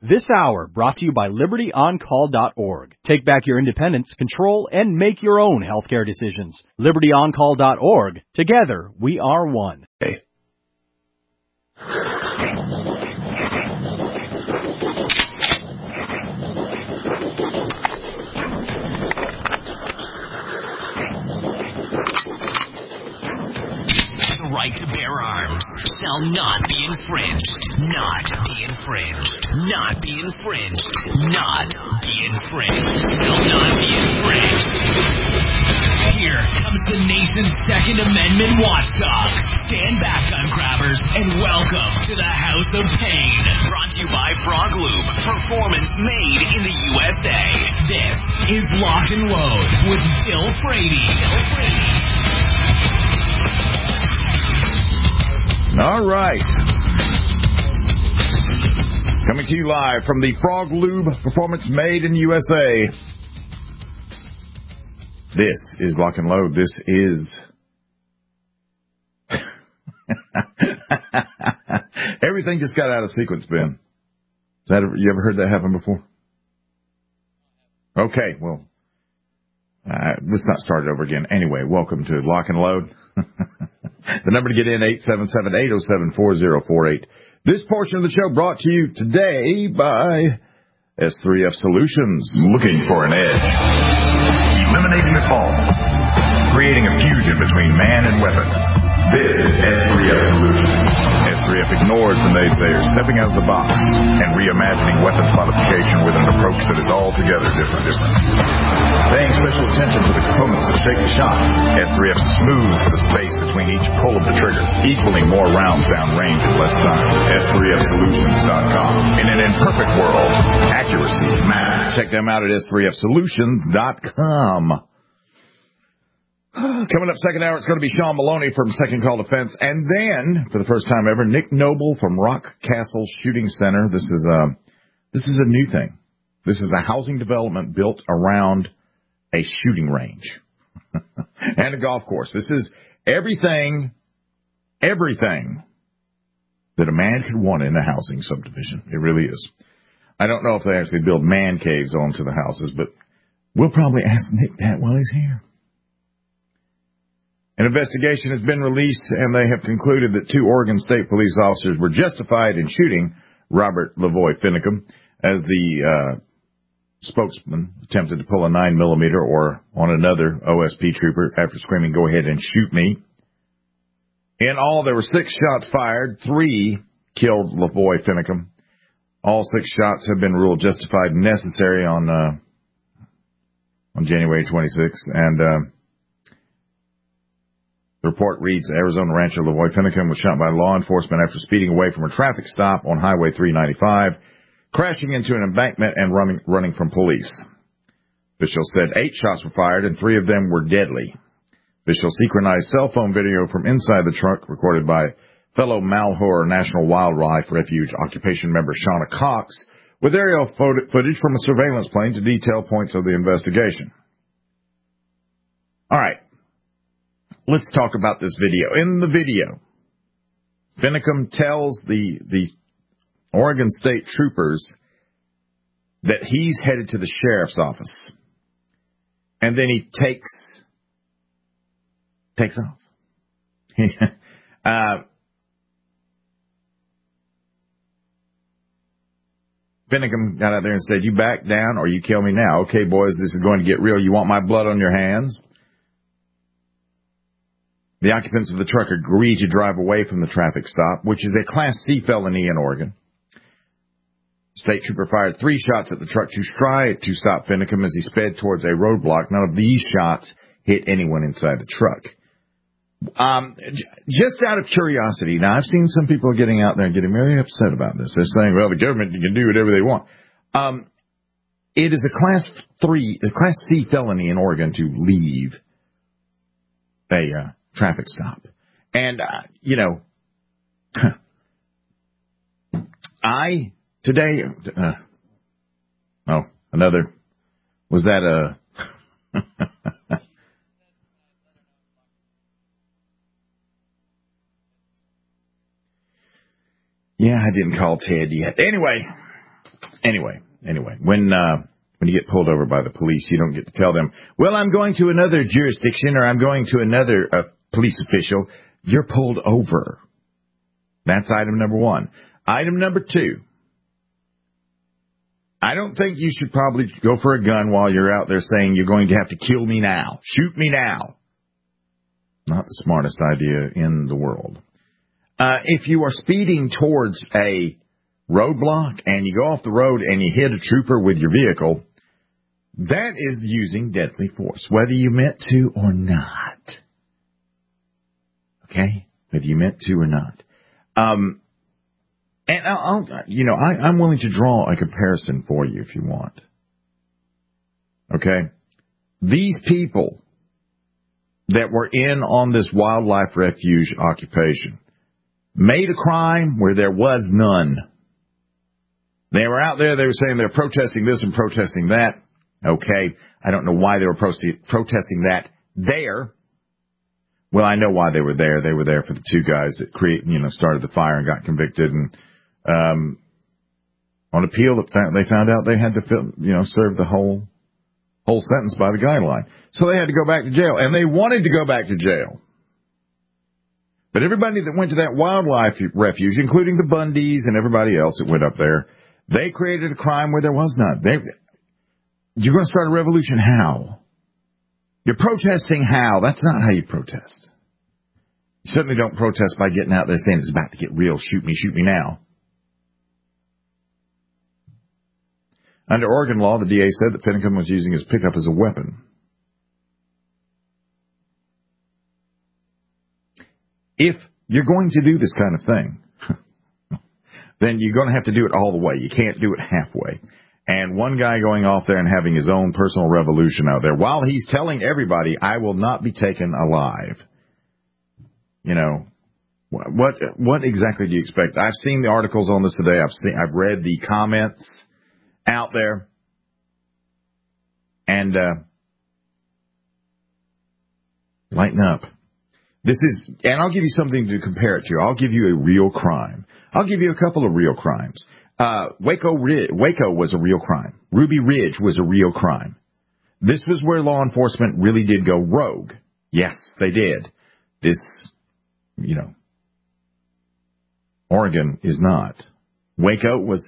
This hour brought to you by LibertyOnCall.org. Take back your independence, control, and make your own healthcare decisions. LibertyOnCall.org. Together, we are one. Hey. The right to bear arms shall not be infringed. Not be infringed. Not be infringed. Not be infringed. Shall not be infringed. Here comes the nation's Second Amendment watchdog. Stand back, gun grabbers, and welcome to the House of Pain. Brought to you by Frog Lube. Performance made in the USA. This is Lock and Load with Bill Frady. All right. Coming to you live from the Frog Lube Performance Made in the USA. This is Lock and Load. This is... Everything just got out of sequence, Ben. You ever heard that happen before? Okay, well, let's not start it over again. Anyway, welcome to Lock and Load. The number to get in, 877-807-4048. This portion of the show brought to you today by S3F Solutions. Looking for an edge. Eliminating the false. Creating a fusion between man and weapon. This is S3F Solutions. S3F ignores the naysayers, stepping out of the box and reimagining weapons modification with an approach that is altogether different. Paying special attention to the components that shake the shot, S3F smooths the space between each pull of the trigger, equaling more rounds down range in less time. S3FSolutions.com. In an imperfect world, accuracy matters. Check them out at S3FSolutions.com. Coming up second hour, it's going to be Sean Maloney from Second Call Defense. And then, for the first time ever, Nick Noble from Rock Castle Shooting Center. This is a new thing. This is a housing development built around a shooting range and a golf course. This is everything that a man could want in a housing subdivision. It really is. I don't know if they actually build man caves onto the houses, but we'll probably ask Nick that while he's here. An investigation has been released, and they have concluded that 2 Oregon State police officers were justified in shooting Robert Lavoy Finicum as the spokesman attempted to pull a 9mm or on another OSP trooper after screaming, "Go ahead and shoot me." In all, there were 6 shots fired. 3 killed Lavoy Finicum. All 6 shots have been ruled justified and necessary on January 26th, and the report reads, Arizona rancher Lavoy Finicum was shot by law enforcement after speeding away from a traffic stop on Highway 395, crashing into an embankment and running from police. Officials said 8 shots were fired and 3 of them were deadly. Officials synchronized cell phone video from inside the truck recorded by fellow Malheur National Wildlife Refuge occupation member Shauna Cox with aerial footage from a surveillance plane to detail points of the investigation. All right. Let's talk about this video. In the video, Finicum tells the Oregon State troopers that he's headed to the sheriff's office. And then he takes off. Finicum got out there and said, "You back down or you kill me now. Okay, boys, this is going to get real. You want my blood on your hands?" The occupants of the truck agreed to drive away from the traffic stop, which is a Class C felony in Oregon. State trooper fired 3 shots at the truck to try to stop Finicum as he sped towards a roadblock. None of these shots hit anyone inside the truck. Just out of curiosity, now I've seen some people getting out there and getting very upset about this. They're saying, well, the government can do whatever they want. It is a Class C felony in Oregon to leave a traffic stop. And, was that a, yeah, I didn't call Ted yet. Anyway, Anyway, when you get pulled over by the police, you don't get to tell them, well, I'm going to another jurisdiction or I'm going to another police official. You're pulled over. That's item number 1. Item number 2. I don't think you should probably go for a gun while you're out there saying you're going to have to kill me now. Shoot me now. Not the smartest idea in the world. If you are speeding towards a roadblock and you go off the road and you hit a trooper with your vehicle, that is using deadly force, whether you meant to or not. Okay? Whether you meant to or not. And I'm willing to draw a comparison for you if you want. Okay? These people that were in on this wildlife refuge occupation made a crime where there was none. They were out there, they were saying they're protesting this and protesting that. Okay, I don't know why they were protesting that there. Well, I know why they were there. They were there for the 2 guys that started the fire and got convicted. And on appeal, they found out they had to serve the whole sentence by the guideline. So they had to go back to jail, and they wanted to go back to jail. But everybody that went to that wildlife refuge, including the Bundys and everybody else that went up there, they created a crime where there was none. You're going to start a revolution how? You're protesting how? That's not how you protest. You certainly don't protest by getting out there saying it's about to get real. Shoot me now. Under Oregon law, the DA said that Finicum was using his pickup as a weapon. If you're going to do this kind of thing, then you're going to have to do it all the way. You can't do it halfway. And one guy going off there and having his own personal revolution out there, while he's telling everybody, I will not be taken alive. What exactly do you expect? I've seen the articles on this today. I've read the comments out there. And lighten up. And I'll give you something to compare it to. I'll give you a real crime. I'll give you a couple of real crimes. Waco was a real crime. Ruby Ridge was a real crime. This was where law enforcement really did go rogue. Yes, they did. This, Oregon is not. Waco was,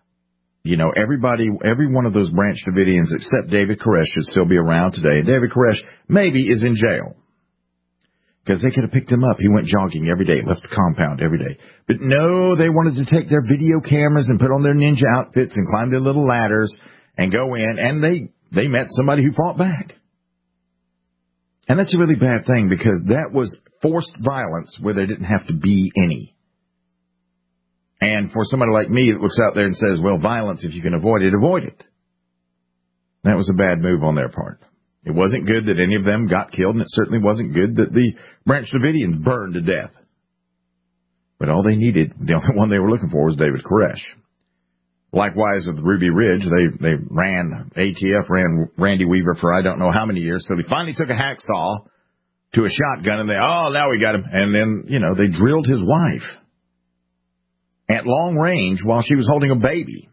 every one of those Branch Davidians except David Koresh should still be around today. David Koresh maybe is in jail. Because they could have picked him up. He went jogging every day, left the compound every day. But no, they wanted to take their video cameras and put on their ninja outfits and climb their little ladders and go in, and they met somebody who fought back. And that's a really bad thing, because that was forced violence where there didn't have to be any. And for somebody like me that looks out there and says, well, violence, if you can avoid it, avoid it. That was a bad move on their part. It wasn't good that any of them got killed, and it certainly wasn't good that the Branch Davidians burned to death. But all they needed, the only one they were looking for, was David Koresh. Likewise with Ruby Ridge, ATF ran Randy Weaver for I don't know how many years, so they finally took a hacksaw to a shotgun, and now we got him. And then, they drilled his wife at long range while she was holding a baby.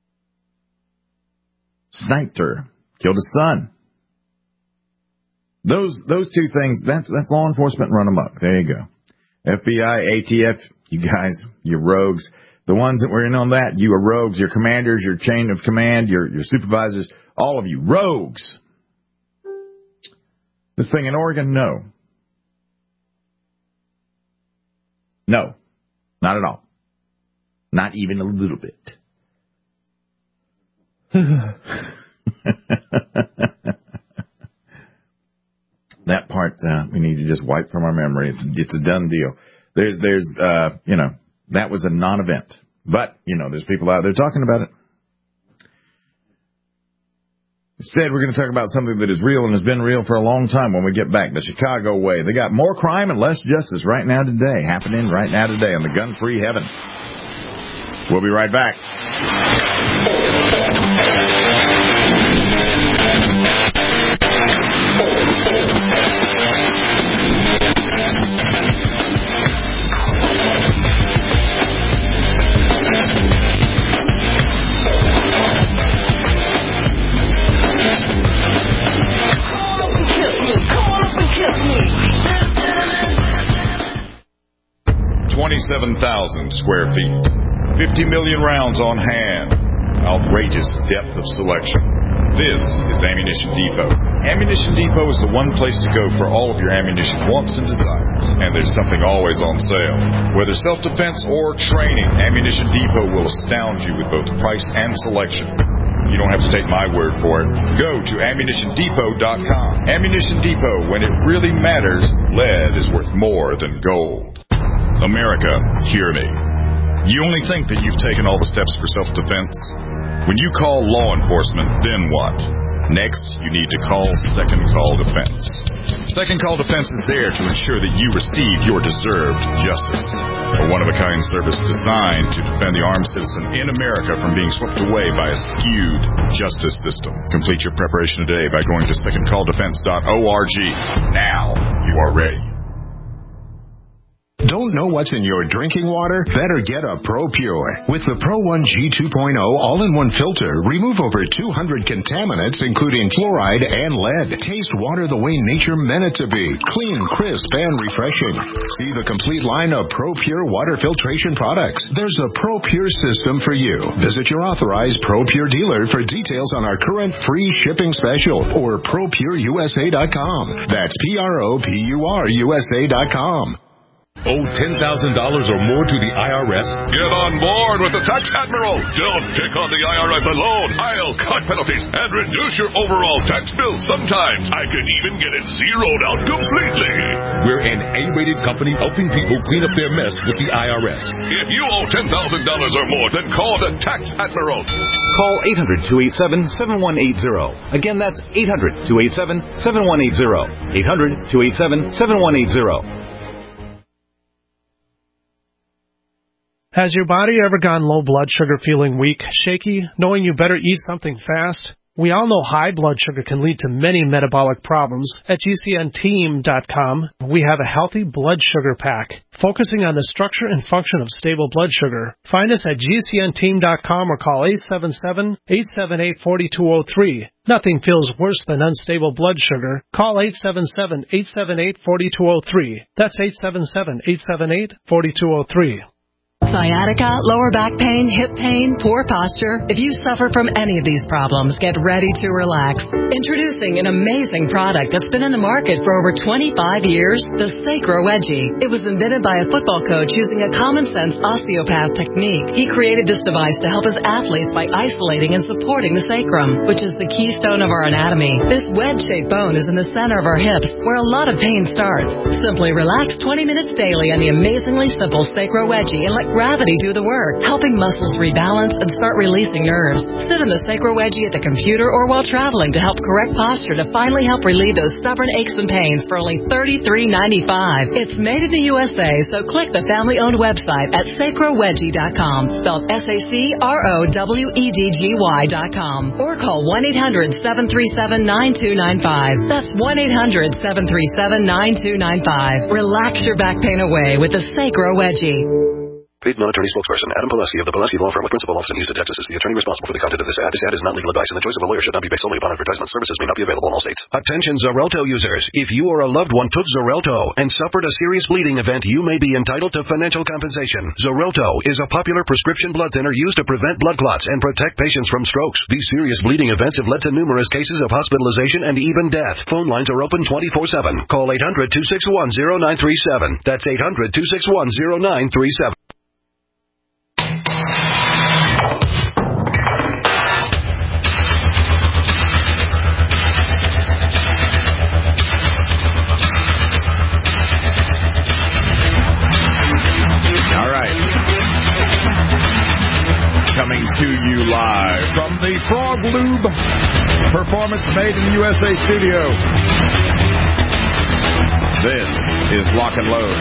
Sniped her, killed his son. Those 2 things, that's law enforcement run amok. There you go. FBI, ATF, you guys, you rogues. The ones that were in on that, you are rogues. Your commanders, your chain of command, your supervisors, all of you, rogues. This thing in Oregon, no. No, not at all. Not even a little bit. That part we need to just wipe from our memory. It's a done deal. There's that was a non-event. But, there's people out there talking about it. Instead, we're going to talk about something that is real and has been real for a long time when we get back. The Chicago way. They got more crime and less justice right now today, happening right now today on the gun-free heaven. We'll be right back. 27,000 square feet. 50 million rounds on hand. Outrageous depth of selection. This is Ammunition Depot. Ammunition Depot is the one place to go for all of your ammunition wants and desires. And there's something always on sale. Whether self-defense or training, Ammunition Depot will astound you with both price and selection. You don't have to take my word for it. Go to AmmunitionDepot.com. Ammunition Depot, when it really matters, lead is worth more than gold. America, hear me. You only think that you've taken all the steps for self-defense? When you call law enforcement, then what? Next, you need to call Second Call Defense. Second Call Defense is there to ensure that you receive your deserved justice. A one-of-a-kind service designed to defend the armed citizen in America from being swept away by a skewed justice system. Complete your preparation today by going to secondcalldefense.org. Now you are ready. Don't know what's in your drinking water? Better get a ProPure. With the Pro 1 G2.0 all-in-one filter, remove over 200 contaminants, including fluoride and lead. Taste water the way nature meant it to be. Clean, crisp, and refreshing. See the complete line of ProPure water filtration products. There's a ProPure system for you. Visit your authorized ProPure dealer for details on our current free shipping special or ProPureUSA.com. That's ProPureUSA.com. Owe $10,000 or more to the IRS? Get on board with the Tax Admiral. Don't take on the IRS alone. I'll cut penalties and reduce your overall tax bill. Sometimes I can even get it zeroed out completely. We're an A-rated company helping people clean up their mess with the IRS. If you owe $10,000 or more, then call the Tax Admiral. Call 800-287-7180. Again, that's 800-287-7180. 800-287-7180. Has your body ever gone low blood sugar, feeling weak, shaky, knowing you better eat something fast? We all know high blood sugar can lead to many metabolic problems. At GCNteam.com, we have a healthy blood sugar pack, focusing on the structure and function of stable blood sugar. Find us at GCNteam.com or call 877-878-4203. Nothing feels worse than unstable blood sugar. Call 877-878-4203. That's 877-878-4203. Sciatica, lower back pain, hip pain, poor posture. If you suffer from any of these problems, get ready to relax. Introducing an amazing product that's been in the market for over 25 years, the Sacro Wedgie. It was invented by a football coach using a common-sense osteopath technique. He created this device to help his athletes by isolating and supporting the sacrum, which is the keystone of our anatomy. This wedge-shaped bone is in the center of our hips, where a lot of pain starts. Simply relax 20 minutes daily on the amazingly simple Sacro Wedgie and let gravity do the work, helping muscles rebalance and start releasing nerves. Sit in the Sacro Wedgie at the computer or while traveling to help correct posture to finally help relieve those stubborn aches and pains for only $33.95. It's made in the USA, so click the family-owned website at sacrowedgie.com, spelled SACROWEDGY.com, or call 1-800-737-9295. That's 1-800-737-9295. Relax your back pain away with the Sacro Wedgie. Paid non-attorney spokesperson Adam Pileski of the Pileski Law Firm with principal office in Houston, Texas, is the attorney responsible for the content of this ad. This ad is not legal advice, and the choice of a lawyer should not be based solely upon advertisement. Services may not be available in all states. Attention Xarelto users. If you or a loved one took Xarelto and suffered a serious bleeding event, you may be entitled to financial compensation. Xarelto is a popular prescription blood thinner used to prevent blood clots and protect patients from strokes. These serious bleeding events have led to numerous cases of hospitalization and even death. Phone lines are open 24/7. Call 800-261-0937. That's 800-261-0937. Coming to you live from the Frog Lube Performance Made in the USA studio. This is Lock and Load.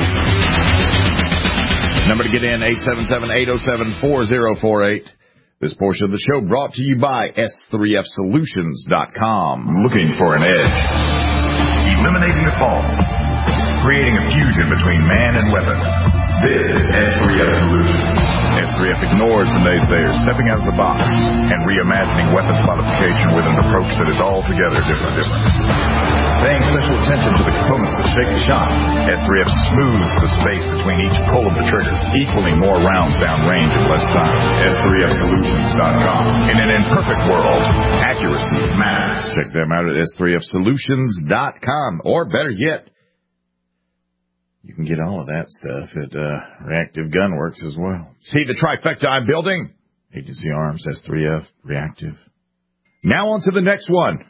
Number to get in, 877-807-4048. This portion of the show brought to you by S3FSolutions.com. Looking for an edge. Eliminating the faults. Creating a fusion between man and weapon. This is S3F Solutions. S3F ignores the naysayers, stepping out of the box and reimagining weapons modification with an approach that is altogether different. Paying special attention to the components that shake the shot, S3F smooths the space between each pull of the trigger, equaling more rounds down range in less time. S3FSolutions.com. In an imperfect world, accuracy matters. Check them out at S3FSolutions.com. Or better yet, you can get all of that stuff at Reactive Gunworks as well. See the trifecta I'm building? Agency Arms, S3F, Reactive. Now on to the next one.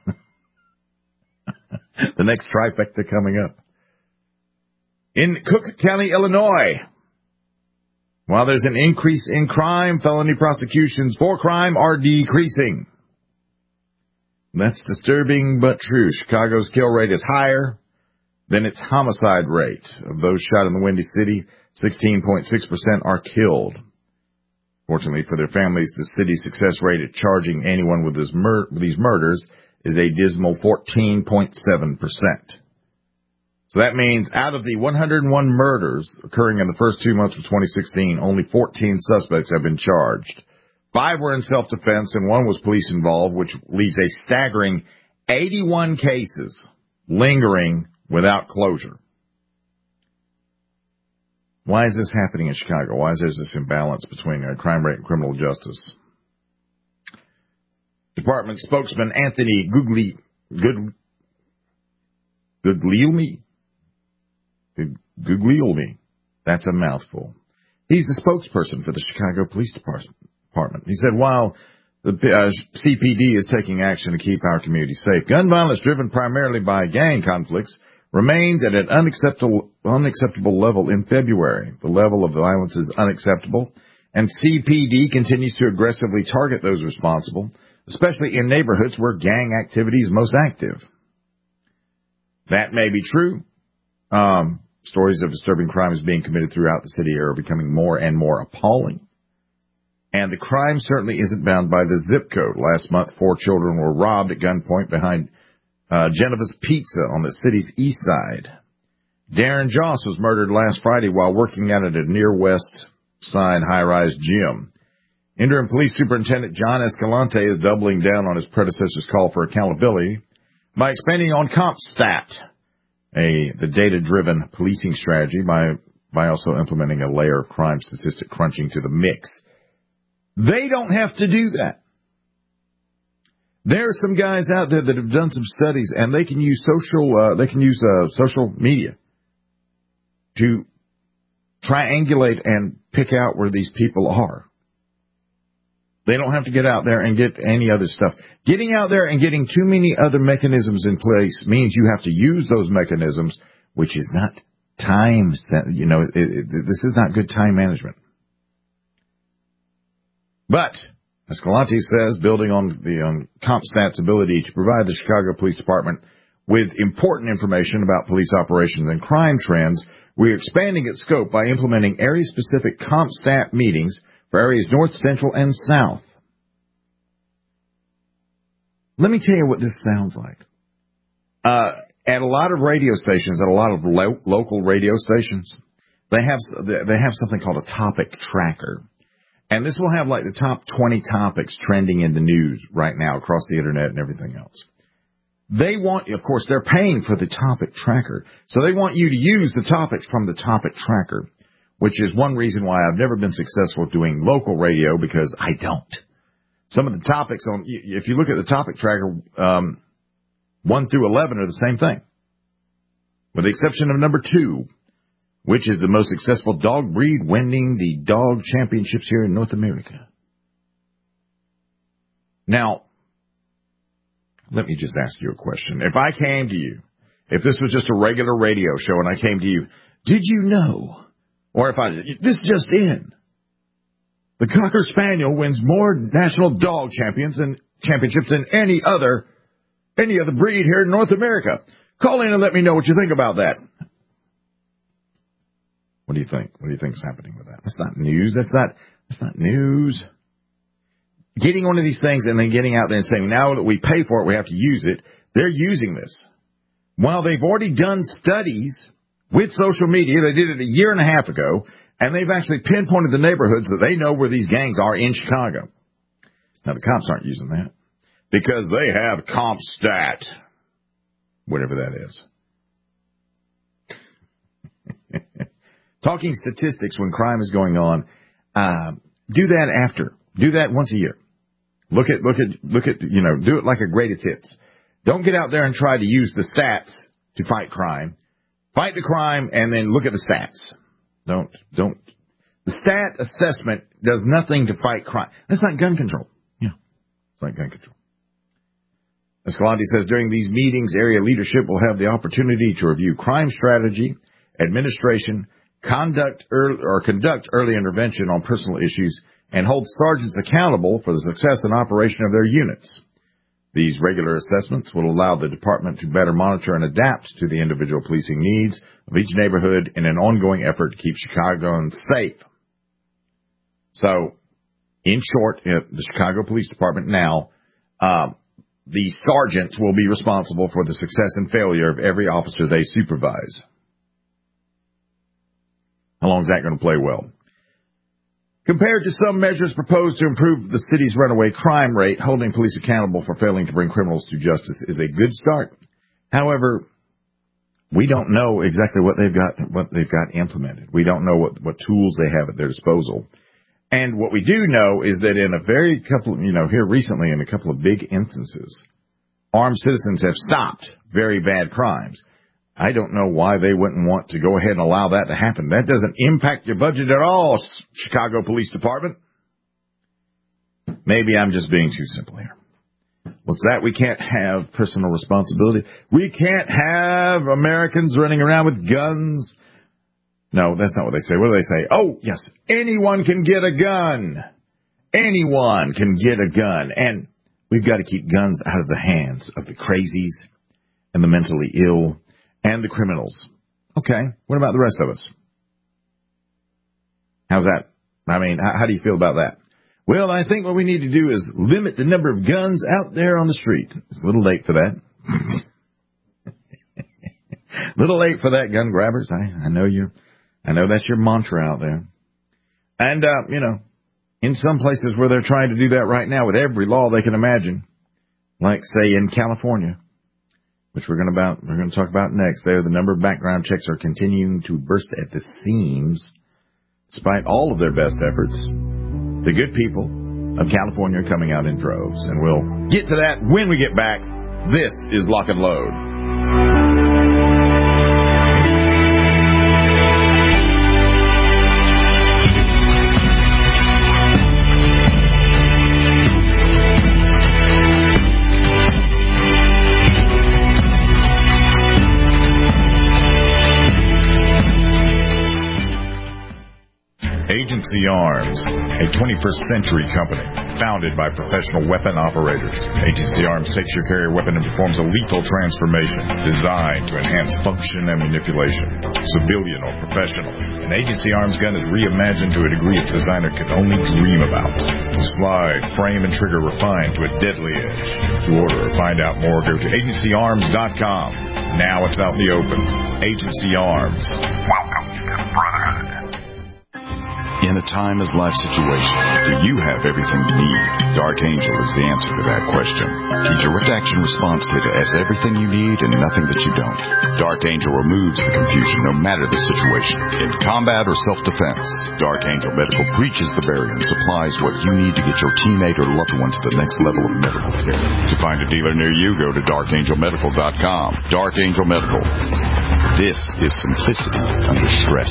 The next trifecta coming up. In Cook County, Illinois, while there's an increase in crime, felony prosecutions for crime are decreasing. That's disturbing but true. Chicago's kill rate is higher than its homicide rate. Of those shot in the Windy City, 16.6% are killed. Fortunately for their families, the city's success rate at charging anyone with these murders is a dismal 14.7%. So that means out of the 101 murders occurring in the first 2 months of 2016, only 14 suspects have been charged. 5 were in self-defense and 1 was police involved, which leaves a staggering 81 cases lingering without closure. Why is this happening in Chicago? Why is there this imbalance between crime rate and criminal justice? Department spokesman Anthony Guglielmi. That's a mouthful. He's the spokesperson for the Chicago Police Department. He said, while the CPD is taking action to keep our community safe, gun violence driven primarily by gang conflicts remains at an unacceptable level in February. The level of violence is unacceptable, and CPD continues to aggressively target those responsible, especially in neighborhoods where gang activity is most active. That may be true. Stories of disturbing crimes being committed throughout the city are becoming more and more appalling. And the crime certainly isn't bound by the zip code. Last month, 4 children were robbed at gunpoint behind Genova's Pizza on the city's east side. Darren Joss was murdered last Friday while working out at a near west side high-rise gym. Interim Police Superintendent John Escalante is doubling down on his predecessor's call for accountability by expanding on CompStat, the data-driven policing strategy, by also implementing a layer of crime statistic crunching to the mix. They don't have to do that. There are some guys out there that have done some studies, and they can use social media to triangulate and pick out where these people are. They don't have to get out there and get any other stuff. Getting out there and getting too many other mechanisms in place means you have to use those mechanisms, which is not time. This is not good time management. But Escalante says, building on the CompStat's ability to provide the Chicago Police Department with important information about police operations and crime trends, we're expanding its scope by implementing area-specific CompStat meetings for areas north, central, and south. Let me tell you what this sounds like. At a lot of radio stations, at a lot of local radio stations, they have something called a topic tracker. And this will have like the top 20 topics trending in the news right now across the internet and everything else. They want, of course, they're paying for the topic tracker. So they want you to use the topics from the topic tracker, which is one reason why I've never been successful doing local radio, because I don't. Some of the topics if you look at the topic tracker, 1 through 11 are the same thing, with the exception of number 2, which is the most successful dog breed winning the dog championships here in North America. Now, let me just ask you a question. If I came to you, if this was just a regular radio show and I came to you, did you know, or this just in, the Cocker Spaniel wins more national dog championships than any other breed here in North America. Call in and let me know what you think about that. What do you think? What do you think is happening with that? That's not news. That's not news. Getting one of these things and then getting out there and saying, now that we pay for it, we have to use it. They're using this. While they've already done studies with social media, they did it a year and a half ago. And they've actually pinpointed the neighborhoods that they know where these gangs are in Chicago. Now, the cops aren't using that because they have CompStat, whatever that is. Talking statistics when crime is going on, do that after. Do that once a year. Look at, do it like a greatest hits. Don't get out there and try to use the stats to fight crime. Fight the crime and then look at the stats. Don't. The stat assessment does nothing to fight crime. That's not gun control. Yeah, it's not gun control. Escalante says during these meetings, area leadership will have the opportunity to review crime strategy, administration, conduct early intervention on personal issues, and hold sergeants accountable for the success and operation of their units. These regular assessments will allow the department to better monitor and adapt to the individual policing needs of each neighborhood in an ongoing effort to keep Chicagoans safe. So, in short, the Chicago Police Department now, the sergeants will be responsible for the success and failure of every officer they supervise. How long is that going to play well? Compared to some measures proposed to improve the city's runaway crime rate, holding police accountable for failing to bring criminals to justice is a good start. However, we don't know exactly what they've got implemented. We don't know what tools they have at their disposal. And what we do know is that in here recently in a couple of big instances, armed citizens have stopped very bad crimes. I don't know why they wouldn't want to go ahead and allow that to happen. That doesn't impact your budget at all, Chicago Police Department. Maybe I'm just being too simple here. What's that? We can't have personal responsibility. We can't have Americans running around with guns. No, that's not what they say. What do they say? Oh, yes, anyone can get a gun. Anyone can get a gun. And we've got to keep guns out of the hands of the crazies and the mentally ill and the criminals. Okay, what about the rest of us? How's that? I mean, how do you feel about that? Well, I think what we need to do is limit the number of guns out there on the street. It's a little late for that. Little late for that, gun grabbers. I know that's your mantra out there. And, in some places where they're trying to do that right now with every law they can imagine, like, say, in California, which we're going to talk about next. There, the number of background checks are continuing to burst at the seams, despite all of their best efforts. The good people of California are coming out in droves, and we'll get to that when we get back. This is Lock and Load. Agency Arms, a 21st century company founded by professional weapon operators. Agency Arms takes your carrier weapon and performs a lethal transformation designed to enhance function and manipulation. Civilian or professional, an Agency Arms gun is reimagined to a degree its designer could only dream about. Slide, frame, and trigger refined to a deadly edge. To order or find out more, go to agencyarms.com. Now it's out in the open. Agency Arms. Welcome to Brotherhood. In a timeless situation, do you have everything you need? Dark Angel is the answer to that question. Key Direct Action Response Kit has everything you need and nothing that you don't. Dark Angel removes the confusion no matter the situation. In combat or self-defense, Dark Angel Medical breaches the barrier and supplies what you need to get your teammate or loved one to the next level of medical care. To find a dealer near you, go to darkangelmedical.com. Dark Angel Medical. This is simplicity under stress.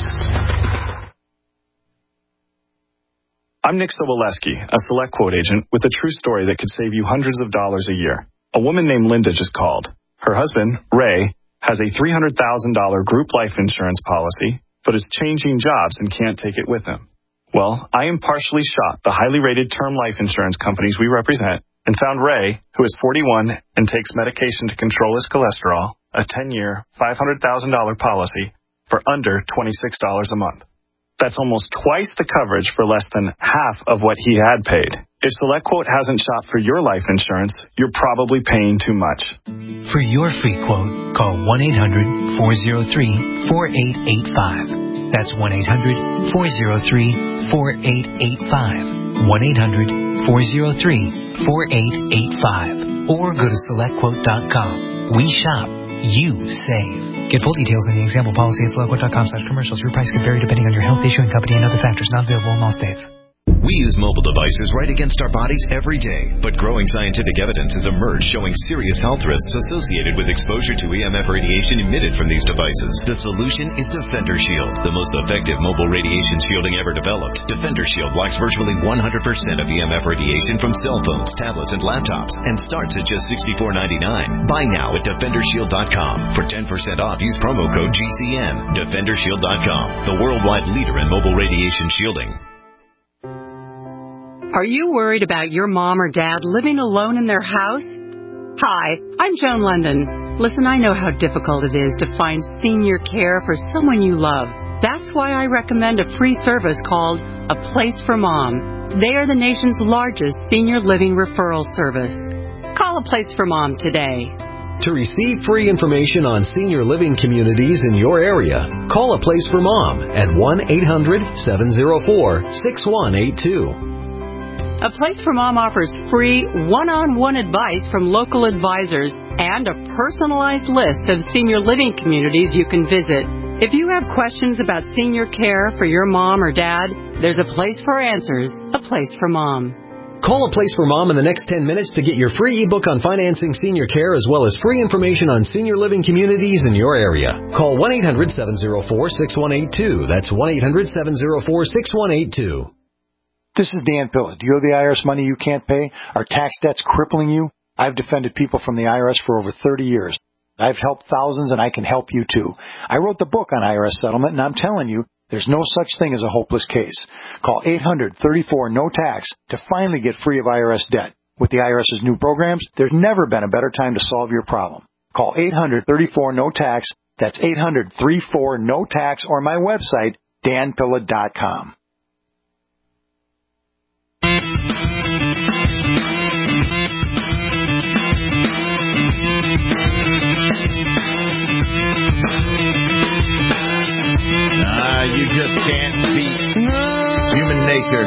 I'm Nick Soboleski, a Select Quote agent with a true story that could save you hundreds of dollars a year. A woman named Linda just called. Her husband, Ray, has a $300,000 group life insurance policy, but is changing jobs and can't take it with him. Well, I impartially shot the highly rated term life insurance companies we represent and found Ray, who is 41 and takes medication to control his cholesterol, a 10-year, $500,000 policy for under $26 a month. That's almost twice the coverage for less than half of what he had paid. If SelectQuote hasn't shopped for your life insurance, you're probably paying too much. For your free quote, call 1-800-403-4885. That's 1-800-403-4885. 1-800-403-4885. Or go to SelectQuote.com. We shop. You save. Get full details in the example policy at SelectQuote.com/commercials. Your price can vary depending on your health, issuing company, and other factors. Not available in all states. We use mobile devices right against our bodies every day, but growing scientific evidence has emerged showing serious health risks associated with exposure to EMF radiation emitted from these devices. The solution is Defender Shield, the most effective mobile radiation shielding ever developed. Defender Shield blocks virtually 100% of EMF radiation from cell phones, tablets, and laptops, and starts at just $64.99. Buy now at DefenderShield.com. For 10% off, use promo code GCN. DefenderShield.com, the worldwide leader in mobile radiation shielding. Are you worried about your mom or dad living alone in their house? Hi, I'm Joan London. Listen, I know how difficult it is to find senior care for someone you love. That's why I recommend a free service called A Place for Mom. They are the nation's largest senior living referral service. Call A Place for Mom today. To receive free information on senior living communities in your area, call A Place for Mom at 1-800-704-6182. A Place for Mom offers free one-on-one advice from local advisors and a personalized list of senior living communities you can visit. If you have questions about senior care for your mom or dad, there's a place for answers, A Place for Mom. Call A Place for Mom in the next 10 minutes to get your free ebook on financing senior care as well as free information on senior living communities in your area. Call 1-800-704-6182. That's 1-800-704-6182. This is Dan Pilla. Do you owe the IRS money you can't pay? Are tax debts crippling you? I've defended people from the IRS for over 30 years. I've helped thousands, and I can help you too. I wrote the book on IRS settlement, and I'm telling you, there's no such thing as a hopeless case. Call 800-34-NO-TAX to finally get free of IRS debt. With the IRS's new programs, there's never been a better time to solve your problem. Call 800-34-NO-TAX. That's 800-34-NO-TAX, or my website, danpilla.com. You just can't beat human nature.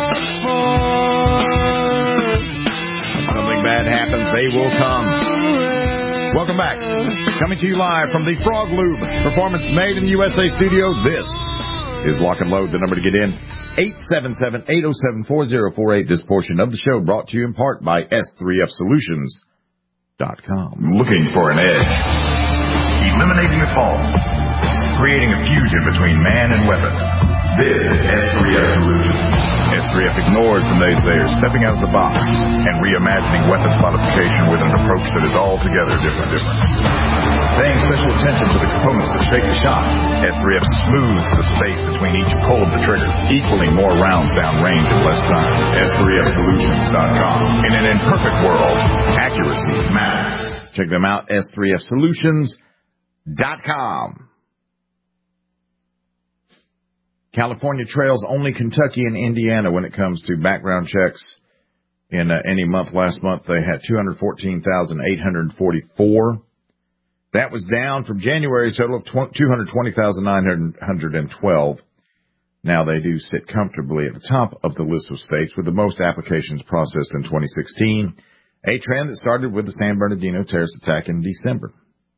Something bad happens, they will come. Welcome back. Coming to you live from the Frog Lube Performance Made in USA studio, this is Lock and Load. The number to get in, 877-807-4048. This portion of the show brought to you in part by S3FSolutions.com. Looking for an edge. Eliminating the faults. Creating a fusion between man and weapon. This is S3F Solutions. S3F ignores the naysayers, stepping out of the box and reimagining weapons modification with an approach that is altogether different. Paying special attention to the components that shape the shot, S3F smooths the space between each pull of the trigger, equaling more rounds down range in less time. S3FSolutions.com. In an imperfect world, accuracy matters. Check them out, S3FSolutions.com. California trails only Kentucky and Indiana when it comes to background checks. In any month last month, they had 214,844. That was down from January's total of 220,912. Now they do sit comfortably at the top of the list of states with the most applications processed in 2016, a trend that started with the San Bernardino terrorist attack in December.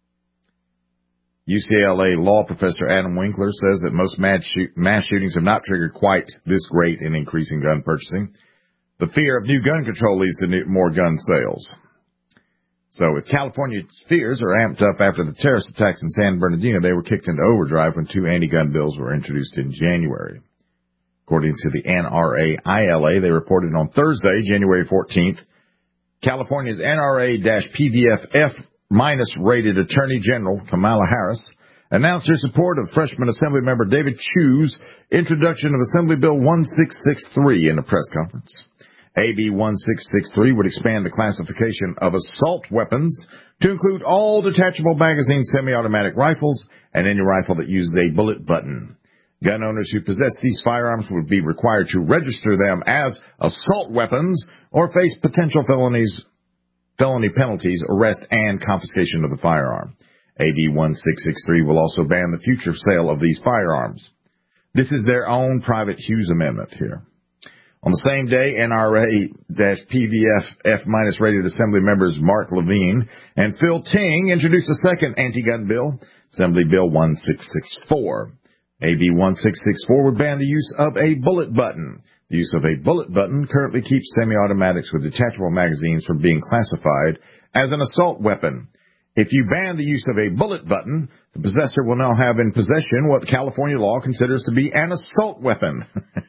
UCLA law professor Adam Winkler says that most mass shootings have not triggered quite this great in increasing gun purchasing. The fear of new gun control leads to more gun sales. So if California's fears are amped up after the terrorist attacks in San Bernardino, they were kicked into overdrive when 2 anti-gun bills were introduced in January. According to the NRA-ILA, they reported on Thursday, January 14th, California's NRA-PVF-F- rated Attorney General Kamala Harris announced her support of freshman Assembly member David Chu's introduction of Assembly Bill 1663 in a press conference. AB 1663 would expand the classification of assault weapons to include all detachable magazine semi-automatic rifles and any rifle that uses a bullet button. Gun owners who possess these firearms would be required to register them as assault weapons or face potential felony penalties, arrest, and confiscation of the firearm. AB 1663 will also ban the future sale of these firearms. This is their own private Hughes Amendment here. On the same day, NRA-PVF-F-rated Assembly members Mark Levine and Phil Ting introduced a second anti-gun bill, Assembly Bill 1664. AB 1664 would ban the use of a bullet button. The use of a bullet button currently keeps semi-automatics with detachable magazines from being classified as an assault weapon. If you ban the use of a bullet button, the possessor will now have in possession what California law considers to be an assault weapon.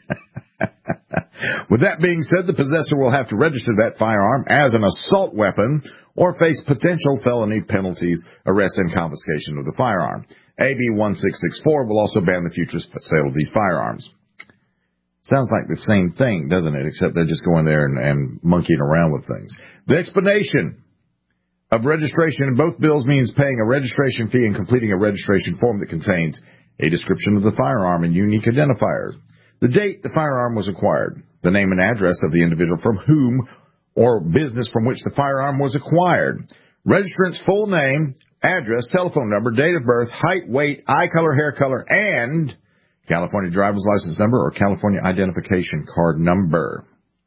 With that being said, the possessor will have to register that firearm as an assault weapon or face potential felony penalties, arrest, and confiscation of the firearm. AB 1664 will also ban the future sale of these firearms. Sounds like the same thing, doesn't it? Except they're just going there and monkeying around with things. The explanation of registration in both bills means paying a registration fee and completing a registration form that contains a description of the firearm and unique identifiers, the date the firearm was acquired, the name and address of the individual from whom or business from which the firearm was acquired, registrant's full name, address, telephone number, date of birth, height, weight, eye color, hair color, and California driver's license number or California identification card number.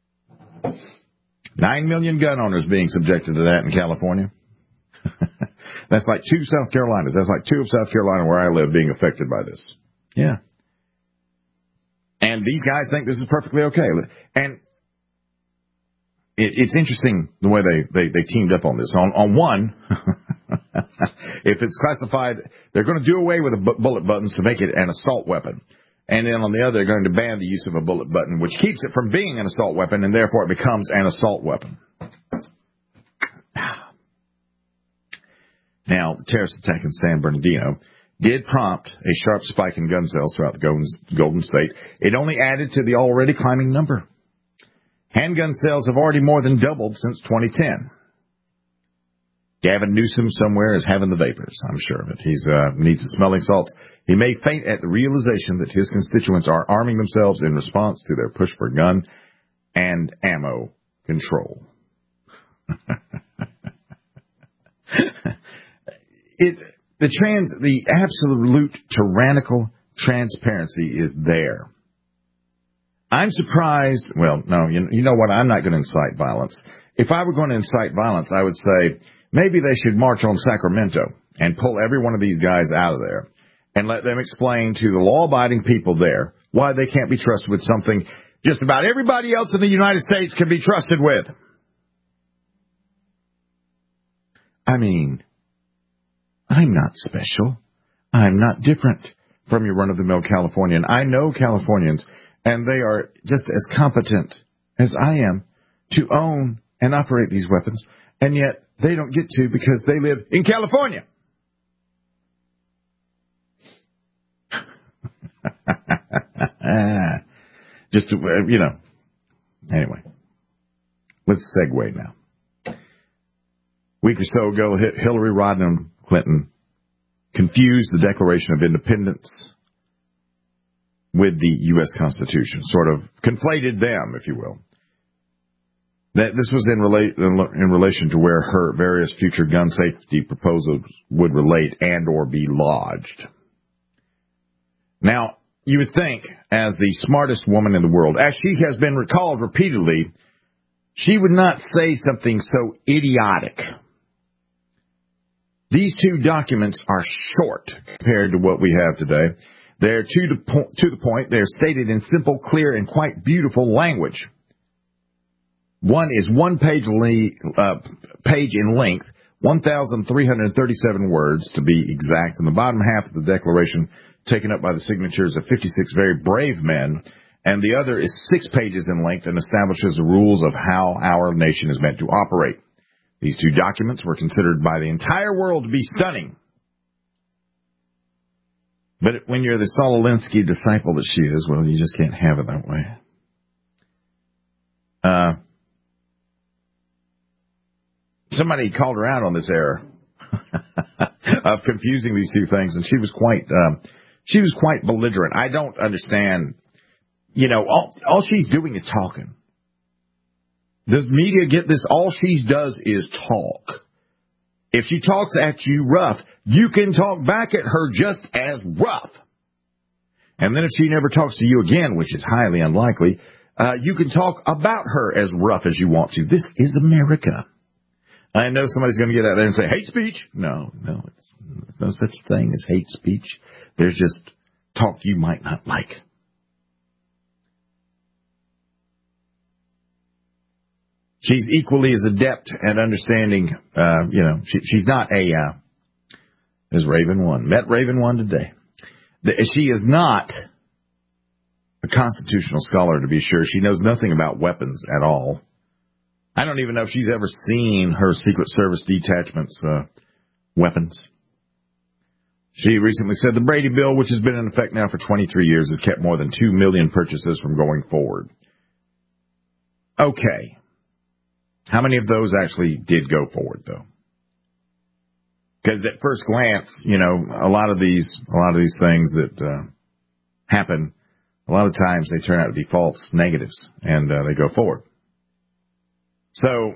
9 million gun owners being subjected to that in California. That's like 2 South Carolinas. That's like 2 of South Carolina where I live being affected by this. Yeah. And these guys think this is perfectly okay. And it's interesting the way they teamed up on this. On one, if it's classified, they're going to do away with the bullet buttons to make it an assault weapon. And then on the other, they're going to ban the use of a bullet button, which keeps it from being an assault weapon, and therefore it becomes an assault weapon. Now, the terrorist attack in San Bernardino did prompt a sharp spike in gun sales throughout the Golden State. It only added to the already climbing number. Handgun sales have already more than doubled since 2010. Gavin Newsom somewhere is having the vapors, I'm sure of it. He needs the smelling salts. He may faint at the realization that his constituents are arming themselves in response to their push for gun and ammo control. The absolute tyrannical transparency is there. I'm surprised. Well, no, you know what? I'm not going to incite violence. If I were going to incite violence, I would say maybe they should march on Sacramento and pull every one of these guys out of there and let them explain to the law-abiding people there why they can't be trusted with something just about everybody else in the United States can be trusted with. I mean, I'm not special. I'm not different from your run-of-the-mill Californian. I know Californians, and they are just as competent as I am to own and operate these weapons, and yet they don't get to because they live in California. Just to, Anyway, let's segue now. A week or so ago, Hillary Rodham Clinton confused the Declaration of Independence with the U.S. Constitution, sort of conflated them, if you will. That this was in relation to where her various future gun safety proposals would relate and or be lodged. Now, you would think, as the smartest woman in the world, as she has been recalled repeatedly, she would not say something so idiotic. These two documents are short compared to what we have today. They're to the point. They're stated in simple, clear, and quite beautiful language. One is 1 page in length, 1,337 words to be exact, and the bottom half of the declaration taken up by the signatures of 56 very brave men, and the other is 6 pages in length and establishes the rules of how our nation is meant to operate. These two documents were considered by the entire world to be stunning. But when you're the Saul Alinsky disciple that she is, well, you just can't have it that way. Somebody called her out on this error of confusing these two things, and she was quite belligerent. I don't understand. All she's doing is talking. Does media get this? All she does is talk. If she talks at you rough, you can talk back at her just as rough. And then if she never talks to you again, which is highly unlikely, you can talk about her as rough as you want to. This is America. I know somebody's going to get out there and say, hate speech. No, there's no such thing as hate speech. There's just talk you might not like. She's equally as adept at understanding, she's not as Raven One. Met Raven One today. She is not a constitutional scholar, to be sure. She knows nothing about weapons at all. I don't even know if she's ever seen her Secret Service detachment's weapons. She recently said the Brady bill, which has been in effect now for 23 years, has kept more than 2 million purchases from going forward. Okay. How many of those actually did go forward, though? Because at first glance, a lot of these things that happen, a lot of times they turn out to be false negatives, and they go forward. So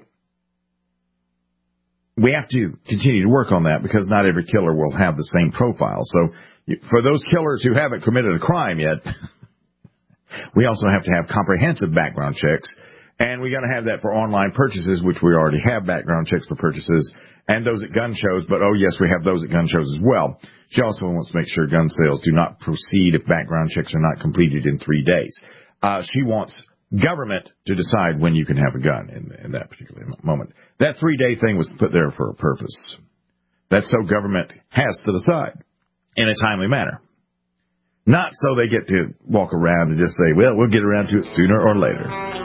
we have to continue to work on that because not every killer will have the same profile. So for those killers who haven't committed a crime yet, we also have to have comprehensive background checks. And we got to have that for online purchases, which we already have background checks for purchases, and those at gun shows. But, oh, yes, we have those at gun shows as well. She also wants to make sure gun sales do not proceed if background checks are not completed in 3 days. She wants government to decide when you can have a gun in that particular moment. That 3-day thing was put there for a purpose. That's so government has to decide in a timely manner. Not so they get to walk around and just say, well, we'll get around to it sooner or later.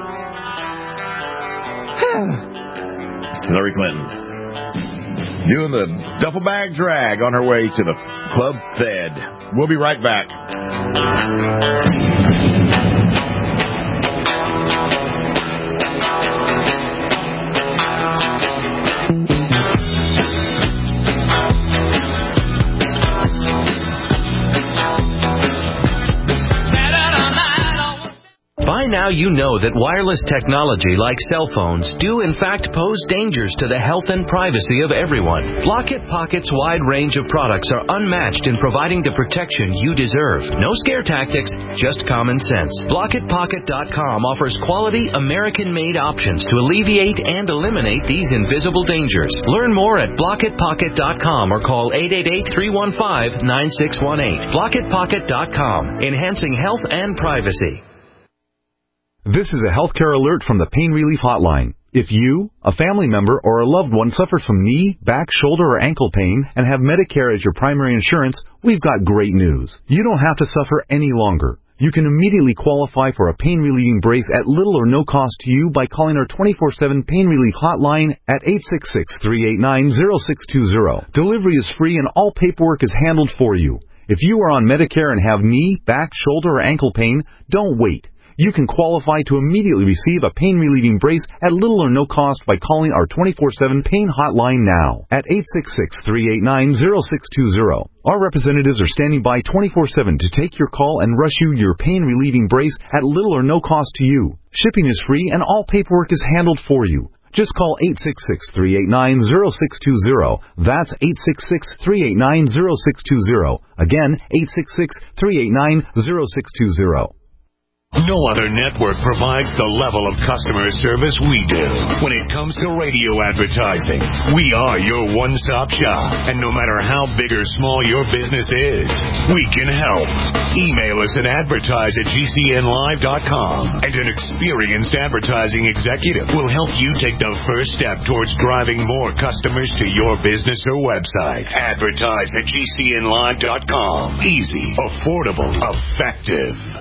Hillary Clinton doing the duffel bag drag on her way to the Club Fed. We'll be right back. By now you know that wireless technology like cell phones do in fact pose dangers to the health and privacy of everyone. Block-It Pocket's wide range of products are unmatched in providing the protection you deserve. No scare tactics, just common sense. BlockItPocket.com offers quality American-made options to alleviate and eliminate these invisible dangers. Learn more at BlockItPocket.com or call 888-315-9618. BlockItPocket.com, enhancing health and privacy. This is a healthcare alert from the Pain Relief Hotline. If you, a family member, or a loved one suffers from knee, back, shoulder, or ankle pain and have Medicare as your primary insurance, we've got great news. You don't have to suffer any longer. You can immediately qualify for a pain-relieving brace at little or no cost to you by calling our 24/7 Pain Relief Hotline at 866-389-0620. Delivery is free and all paperwork is handled for you. If you are on Medicare and have knee, back, shoulder, or ankle pain, don't wait. You can qualify to immediately receive a pain-relieving brace at little or no cost by calling our 24/7 Pain Hotline now at 866-389-0620. Our representatives are standing by 24/7 to take your call and rush you your pain-relieving brace at little or no cost to you. Shipping is free and all paperwork is handled for you. Just call 866-389-0620. That's 866-389-0620. Again, 866-389-0620. No other network provides the level of customer service we do. When it comes to radio advertising, we are your one-stop shop. And no matter how big or small your business is, we can help. Email us at advertise@gcnlive.com, and an experienced advertising executive will help you take the first step towards driving more customers to your business or website. Advertise@gcnlive.com. Easy, affordable, effective.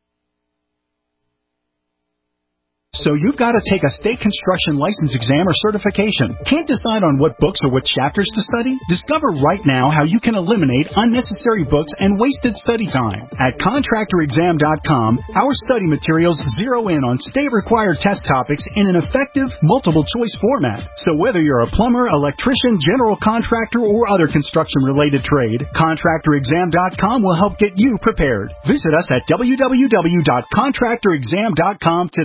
So you've got to take a state construction license exam or certification. Can't decide on what books or what chapters to study? Discover right now how you can eliminate unnecessary books and wasted study time. At ContractorExam.com, our study materials zero in on state-required test topics in an effective, multiple-choice format. So whether you're a plumber, electrician, general contractor, or other construction-related trade, ContractorExam.com will help get you prepared. Visit us at www.ContractorExam.com today.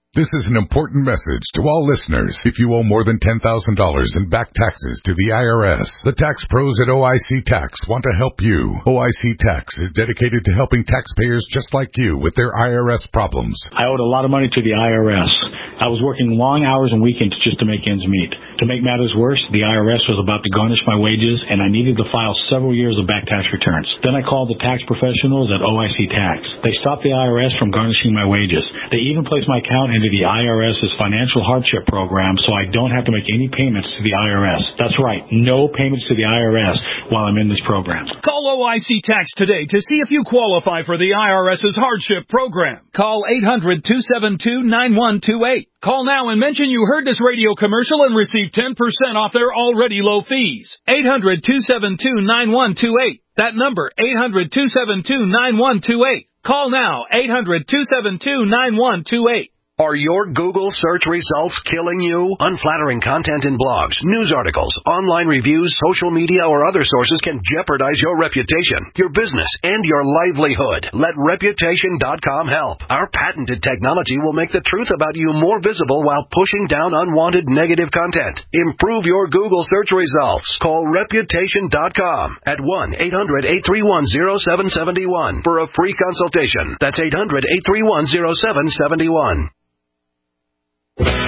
This is an important message to all listeners. If you owe more than $10,000 in back taxes to the IRS, the tax pros at OIC Tax want to help you. OIC Tax is dedicated to helping taxpayers just like you with their IRS problems. I owed a lot of money to the IRS. I was working long hours and weekends just to make ends meet. To make matters worse, the IRS was about to garnish my wages, and I needed to file several years of back tax returns. Then I called the tax professionals at OIC Tax. They stopped the IRS from garnishing my wages. They even placed my account into the IRS's financial hardship program, so I don't have to make any payments to the IRS. That's right, no payments to the IRS while I'm in this program. Call OIC Tax today to see if you qualify for the IRS's hardship program. Call 800-272-9128. Call now and mention you heard this radio commercial and receive 10% off their already low fees. 800-272-9128. That number, 800-272-9128. Call now, 800-272-9128. Are your Google search results killing you? Unflattering content in blogs, news articles, online reviews, social media, or other sources can jeopardize your reputation, your business, and your livelihood. Let Reputation.com help. Our patented technology will make the truth about you more visible while pushing down unwanted negative content. Improve your Google search results. Call Reputation.com at 1-800-831-0771 for a free consultation. That's 800-831-0771. All right.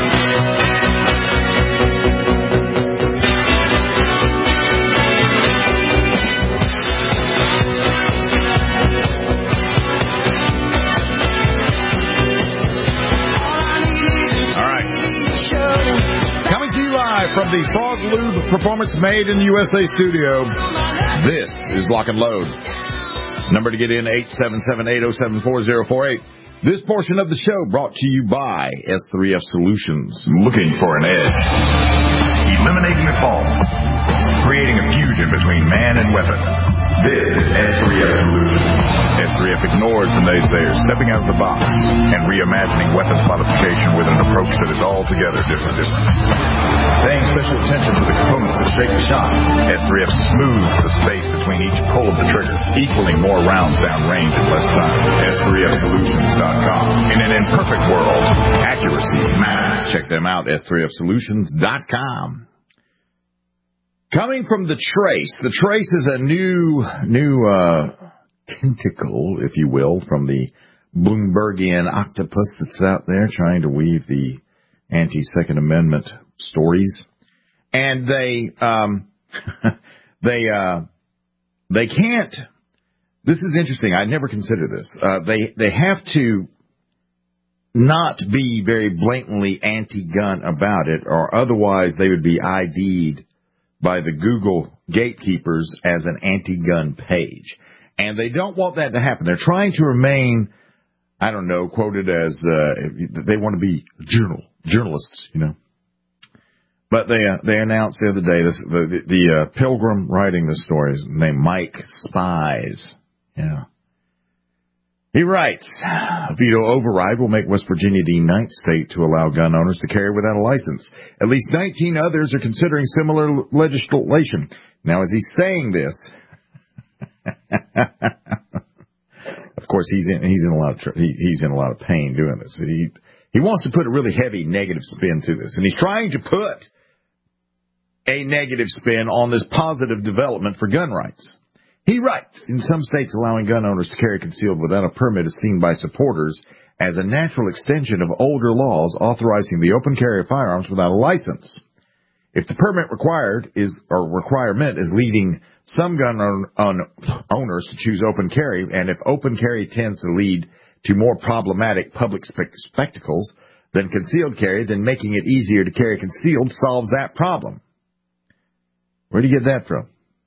Coming to you live from the Frog Lube Performance Made in the USA studio. This is Lock and Load. Number to get in, 877-807-4048. This portion of the show brought to you by S3F Solutions. Looking for an edge. Eliminating the false. Creating a fusion between man and weapon. This is S3F Solutions. S3F ignores the naysayers, stepping out of the box and reimagining weapons modification with an approach that is altogether different. Paying special attention to the components that shake the shot, S3F smooths the space between each pull of the trigger, equaling more rounds down range in less time. S3FSolutions.com. In an imperfect world, accuracy matters. Check them out, S3FSolutions.com. Coming from the Trace. The Trace is a new tentacle, if you will, from the Bloombergian octopus that's out there trying to weave the anti-Second Amendment stories. And they can't. This is interesting. I never considered this. They have to not be very blatantly anti-gun about it, or otherwise they would be ID'd by the Google gatekeepers as an anti-gun page. And they don't want that to happen. They're trying to remain, I don't know, quoted as, they want to be journalists, you know. But they announced the other day, the pilgrim writing this story is named Mike Spies. Yeah. He writes, a veto override will make West Virginia the 9th state to allow gun owners to carry without a license. At least 19 others are considering similar legislation. Now, as he's saying this, of course, he's in a lot of pain doing this. He wants to put a really heavy negative spin to this, and he's trying to put a negative spin on this positive development for gun rights. He writes, in some states, allowing gun owners to carry concealed without a permit is seen by supporters as a natural extension of older laws authorizing the open carry of firearms without a license. If the permit requirement is leading some gun owners to choose open carry, and if open carry tends to lead to more problematic public spectacles than concealed carry, then making it easier to carry concealed solves that problem. Where do you get that from?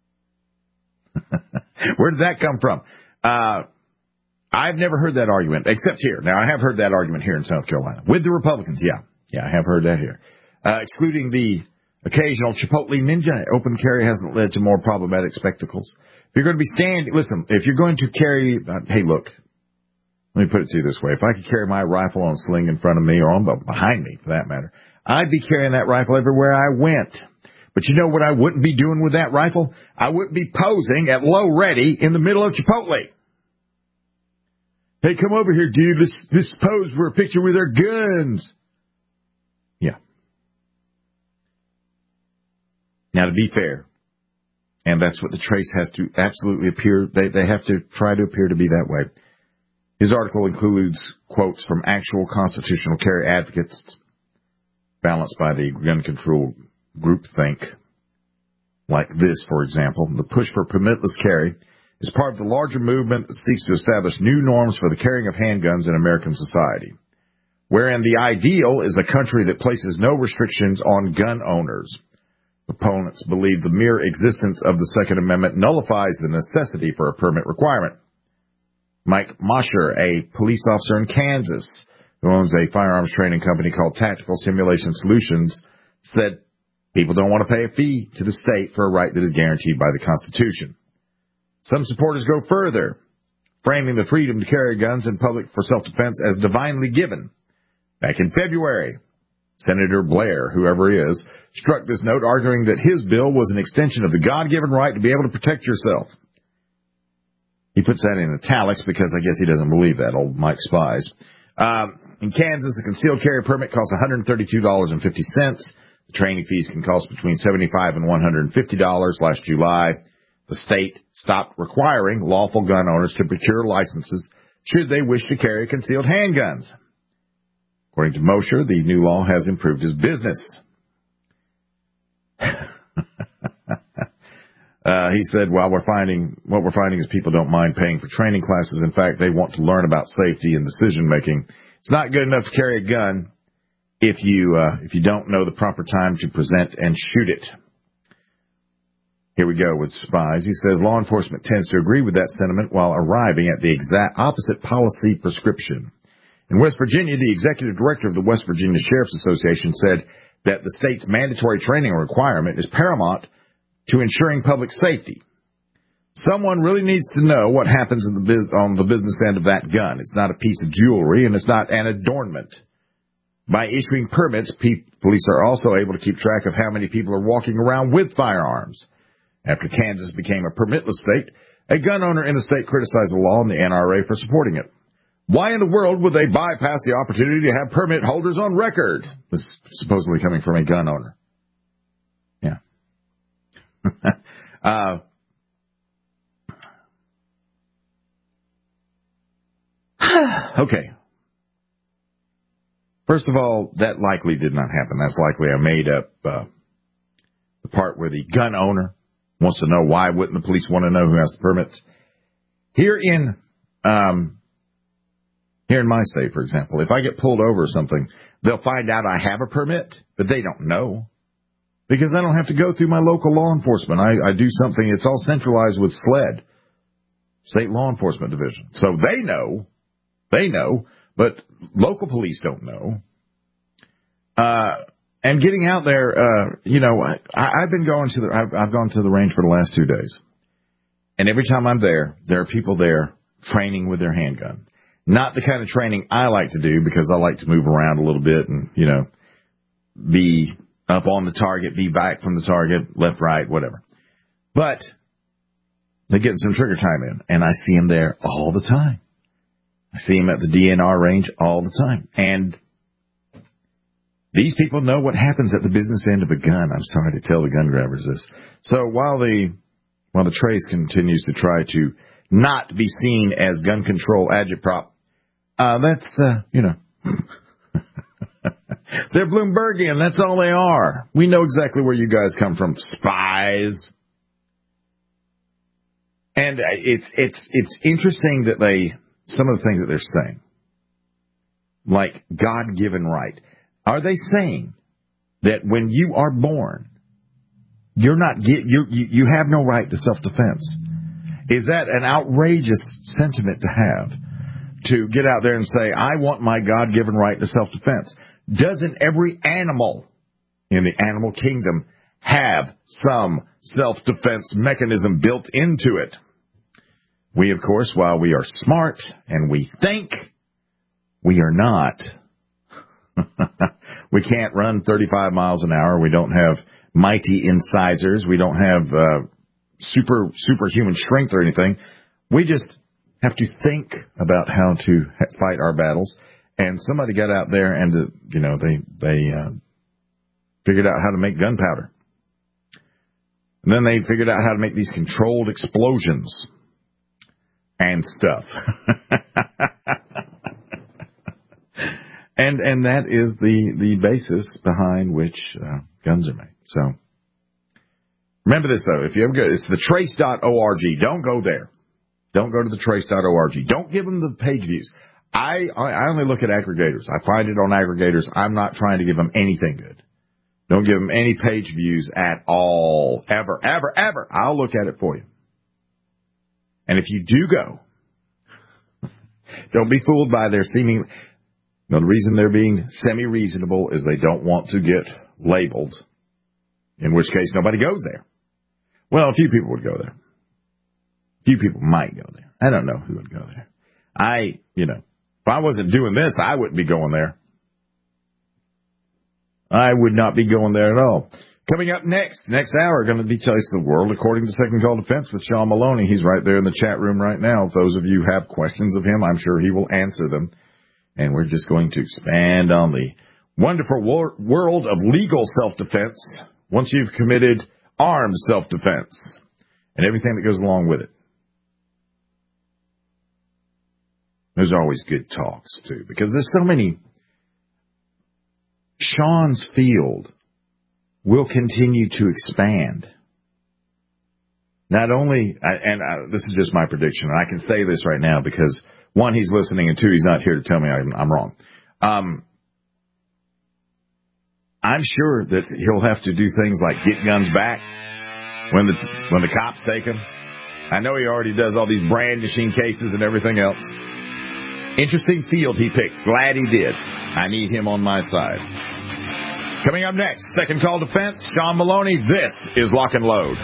Where did that come from? I've never heard that argument, except here. Now, I have heard that argument here in South Carolina. With the Republicans, yeah, I have heard that here. Excluding the occasional Chipotle ninja, open carry hasn't led to more problematic spectacles. If you're going to be if you're going to carry, hey, look, let me put it to you this way. If I could carry my rifle on a sling in front of me, or on behind me, for that matter, I'd be carrying that rifle everywhere I went. But you know what I wouldn't be doing with that rifle? I wouldn't be posing at low ready in the middle of Chipotle. Hey, come over here, dude. This pose for a picture with our guns. Yeah. Now, to be fair, and that's what the trace has to absolutely appear, they have to try to appear to be that way. His article includes quotes from actual constitutional carry advocates, balanced by the gun control groupthink. Like this, for example, the push for permitless carry is part of the larger movement that seeks to establish new norms for the carrying of handguns in American society, wherein the ideal is a country that places no restrictions on gun owners. Opponents believe the mere existence of the Second Amendment nullifies the necessity for a permit requirement. Mike Mosher, a police officer in Kansas who owns a firearms training company called Tactical Simulation Solutions, said people don't want to pay a fee to the state for a right that is guaranteed by the Constitution. Some supporters go further, framing the freedom to carry guns in public for self-defense as divinely given. Back in February, Senator Blair, whoever he is, struck this note arguing that his bill was an extension of the God-given right to be able to protect yourself. He puts that in italics because I guess he doesn't believe that, old Mike Spies. In Kansas, a concealed carry permit costs $132.50. The training fees can cost between $75 and $150. Last July, the state stopped requiring lawful gun owners to procure licenses should they wish to carry concealed handguns. According to Mosher, the new law has improved his business. He said, what we're finding is people don't mind paying for training classes. In fact, they want to learn about safety and decision making. It's not good enough to carry a gun if you don't know the proper time to present and shoot it. Here we go with Spies. He says law enforcement tends to agree with that sentiment while arriving at the exact opposite policy prescription. In West Virginia, the executive director of the West Virginia Sheriff's Association said that the state's mandatory training requirement is paramount to ensuring public safety. Someone really needs to know what happens on the business end of that gun. It's not a piece of jewelry, and it's not an adornment. By issuing permits, police are also able to keep track of how many people are walking around with firearms. After Kansas became a permitless state, a gun owner in the state criticized the law and the NRA for supporting it. Why in the world would they bypass the opportunity to have permit holders on record? This is supposedly coming from a gun owner. Yeah. Okay. First of all, that likely did not happen. That's likely a made-up the part where the gun owner wants to know why wouldn't the police want to know who has the permits. Here in my state, for example, if I get pulled over or something, they'll find out I have a permit, but they don't know. Because I don't have to go through my local law enforcement. I do something, it's all centralized with SLED, State Law Enforcement Division. So they know, but local police don't know. And getting out there, I've gone to the range for the last 2 days. And every time I'm there are people there training with their handgun. Not the kind of training I like to do because I like to move around a little bit and, be up on the target, be back from the target, left, right, whatever. But they're getting some trigger time in, and I see them there all the time. I see them at the DNR range all the time. And these people know what happens at the business end of a gun. I'm sorry to tell the gun grabbers this. So while the Trace continues to try to not be seen as gun control agitprop, that's, they're Bloombergian. That's all they are. We know exactly where you guys come from, spies. And it's interesting that some of the things that they're saying, like God-given right, are they saying that when you are born, you have no right to self-defense? Is that an outrageous sentiment to have? To get out there and say, I want my God-given right to self-defense. Doesn't every animal in the animal kingdom have some self-defense mechanism built into it? We, of course, while we are smart and we think, we are not. We can't run 35 miles an hour. We don't have mighty incisors. We don't have superhuman strength or anything. We just have to think about how to fight our battles. And somebody got out there and, they figured out how to make gunpowder. And then they figured out how to make these controlled explosions and stuff. and that is the basis behind which guns are made. So remember this, though. If you ever go, it's the trace.org. Don't go there. Don't go to the trace.org. Don't give them the page views. I only look at aggregators. I find it on aggregators. I'm not trying to give them anything good. Don't give them any page views at all. Ever. I'll look at it for you. And if you do go, don't be fooled by their seeming... Now, the reason they're being semi-reasonable is they don't want to get labeled, in which case nobody goes there. Well, a few people would go there. A few people might go there. I don't know who would go there. If I wasn't doing this, I wouldn't be going there. I would not be going there at all. Coming up next hour, going to be Taste of the World according to Second Call Defense with Sean Maloney. He's right there in the chat room right now. If those of you have questions of him, I'm sure he will answer them. And we're just going to expand on the wonderful world of legal self-defense once you've committed armed self-defense and everything that goes along with it. There's always good talks, too, because there's so many. Sean's field will continue to expand. Not only, this is just my prediction, and I can say this right now because, one, he's listening, and two, he's not here to tell me I'm wrong. I'm sure that he'll have to do things like get guns back when the cops take them. I know he already does all these brandishing cases and everything else. Interesting field he picked. Glad he did. I need him on my side. Coming up next, Second Call Defense, Sean Maloney. This is Lock and Load.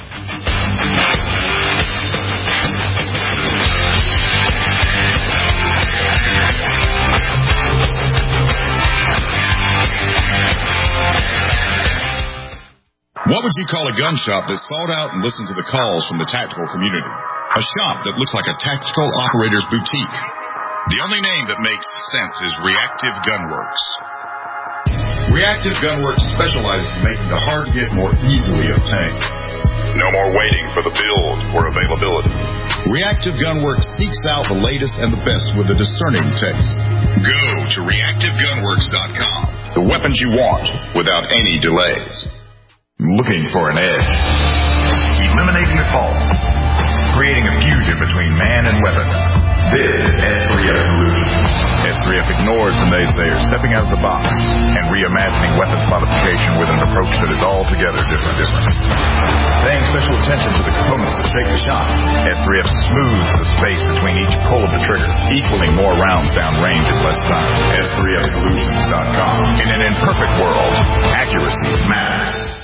What would you call a gun shop that's thought out and listens to the calls from the tactical community? A shop that looks like a tactical operator's boutique. The only name that makes sense is Reactive Gunworks. Reactive Gunworks specializes in making the hard-to-get more easily obtained. No more waiting for the build or availability. Reactive Gunworks seeks out the latest and the best with a discerning taste. Go to reactivegunworks.com. The weapons you want without any delays. Looking for an edge. Eliminating the faults. Creating a fusion between man and weapon. This is S3F Solutions. S3F ignores the naysayers, stepping out of the box and reimagining weapons modification with an approach that is altogether different. Paying special attention to the components that shake the shot, S3F smooths the space between each pull of the trigger, equaling more rounds down range in less time. S3FSolutions.com. In an imperfect world, accuracy matters.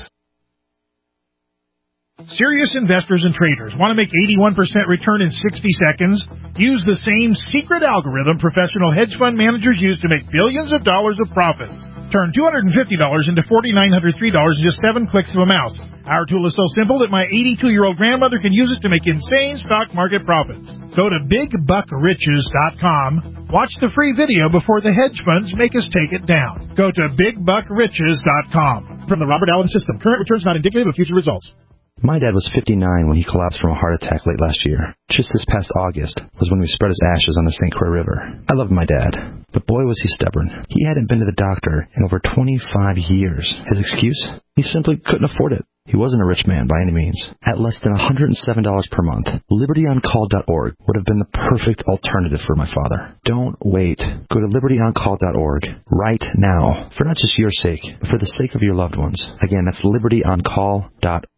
Serious investors and traders want to make 81% return in 60 seconds? Use the same secret algorithm professional hedge fund managers use to make billions of dollars of profits. Turn $250 into $4,903 in just 7 clicks of a mouse. Our tool is so simple that my 82-year-old grandmother can use it to make insane stock market profits. Go to BigBuckRiches.com. Watch the free video before the hedge funds make us take it down. Go to BigBuckRiches.com. From the Robert Allen System, current returns not indicative of future results. My dad was 59 when he collapsed from a heart attack late last year. Just this past August was when we spread his ashes on the St. Croix River. I loved my dad, but boy was he stubborn. He hadn't been to the doctor in over 25 years. His excuse? He simply couldn't afford it. He wasn't a rich man by any means. At less than $107 per month, LibertyOnCall.org would have been the perfect alternative for my father. Don't wait. Go to LibertyOnCall.org right now, for not just your sake, but for the sake of your loved ones. Again, that's LibertyOnCall.org.